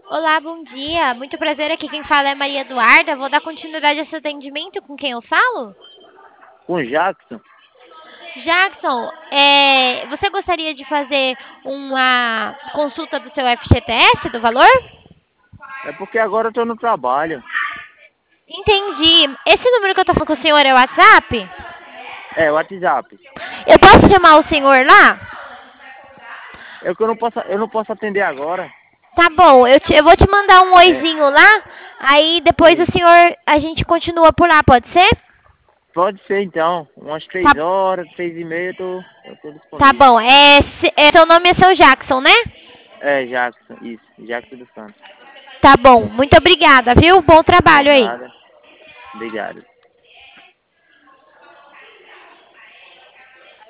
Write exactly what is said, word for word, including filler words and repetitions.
Olá, bom dia. Muito prazer, aqui quem fala é Maria Eduarda. Vou dar continuidade a esse atendimento com quem eu falo? Com o Jackson? Jackson, é, você gostaria de fazer uma consulta do seu F G T S, do valor? É porque agora eu tô no trabalho. Entendi. Esse número que eu tô falando com o senhor é o WhatsApp? É, WhatsApp. Eu posso chamar o senhor lá? É que eu não posso, eu não posso atender agora. Tá bom, eu, te- eu vou te mandar um É, oizinho lá, aí depois o sim. senhor, a gente continua por lá, pode ser? Pode ser então. Umas Tá, três horas, três e meia eu tô, eu tô tá disponível. bom. É, se- é, seu nome é seu Jackson, né? É, Jackson, isso. Jackson dos Santos. Tá bom, muito obrigada, viu? Bom Por trabalho aí. nada. Obrigado.